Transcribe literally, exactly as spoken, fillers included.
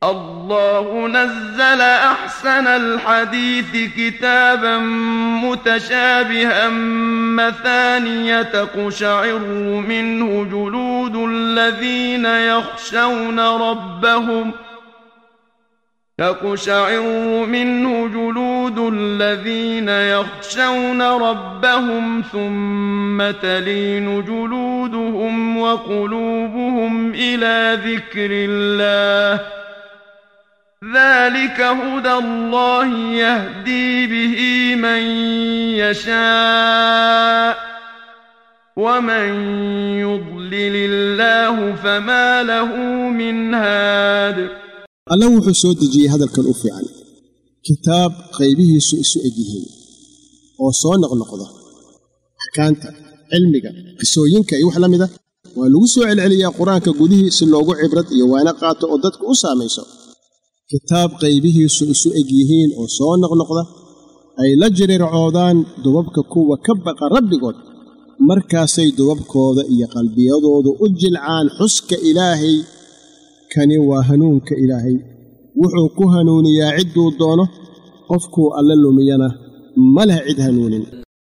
الله نزل أحسن الحديث كتابا متشابها مثانية تقشعر منه جلود الذين يخشون ربهم تقشعر منه جلود الذين يخشون ربهم ثم تلين جلودهم وقلوبهم إلى ذكر الله ذلك هدى الله يهدي به من يشاء ومن يضلل الله فما له من هاد. الله وحو soo dejiyay hadalkan u fiican kitaab qaybihiisu isu egyihiin oo soo noqnoqda axkaamta cilmiga qisooyinka iyo wax la mid ah waa lagu soo celceliyaa quraanka gudihiisa loogu cibrad iyo waana qaato oo dadku u saameeyso kitaab qaybihiisu isu egyihiin oo soo noqnoqda ay la jirircoodaan dubabka kuwa ka baqa rabbigood markaasay dubabkooda iyo qalbiyadoodu u jilcaan xuska ilaahay kani waa hanuunka ilaahay wuxuu ku hanuuniyaa ciduu doono qofkuu alla lumiyana ma leh cid hanuunin.